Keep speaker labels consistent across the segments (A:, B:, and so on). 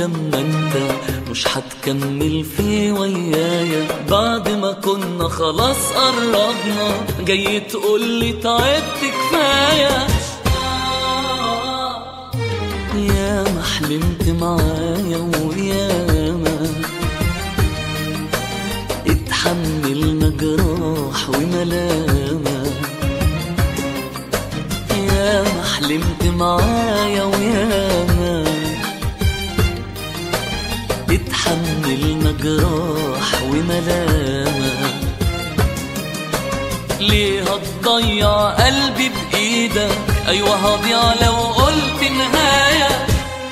A: لما انت مش هتكمل في ويايا بعد ما كنا خلاص قربنا، جاي تقولي تعبت كفاية. يا ما حلمت معايا وياما اتحملنا جراح وملامة، يا ما حلمت معايا وياما اتحملنا جراح وملامة. ليه هتضيع قلبي بإيدك؟ أيوة هضيع لو قلت نهاية،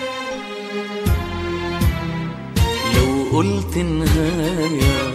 A: لو قلت نهاية.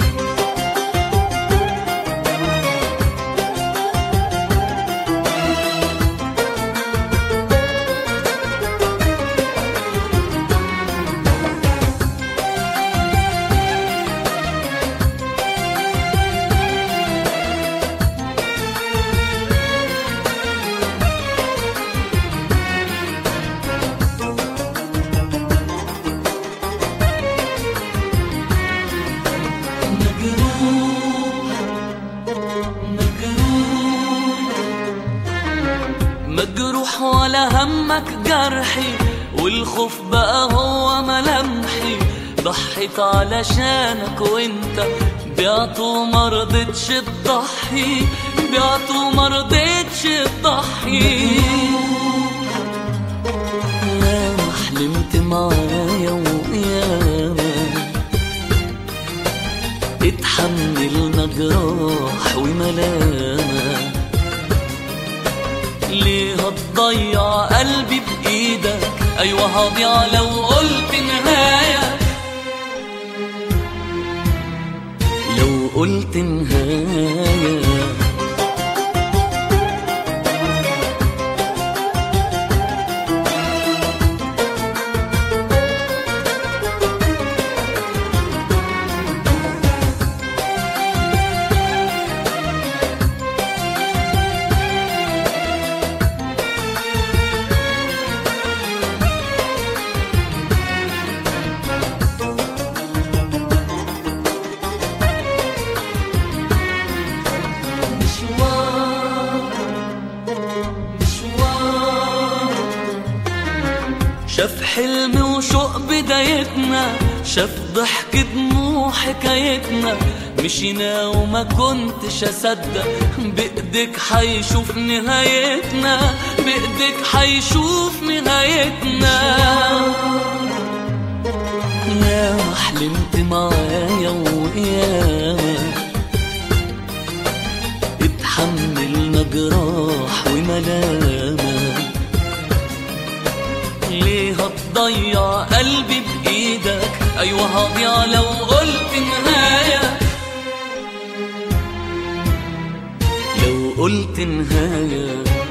A: مجروح ولا همك جرحي، والخوف بقى هو ملامحي. ضحيت علشانك وانت بعت ومرضتش تضحي، بعت ومرضتش تضحي. يا ما حلمت معايا وياما اتحملنا جراح وملامة. ليه هتضيع قلبي بإيدك؟ أيوة هضيع لو قلت نهاية، لو قلت نهاية. شاف حلم وشوق بدايتنا، شاف ضحك دموع حكايتنا. مشينا وما كنتش اصدق بايدك حيشوف نهايتنا، بايدك حيشوف نهايتنا. يا ما حلمت معايا وياما اتحملنا جراح وملامة. ليه هتضيع قلبي بإيدك؟ أيوة هضيع لو قلت نهاية، لو قلت نهاية.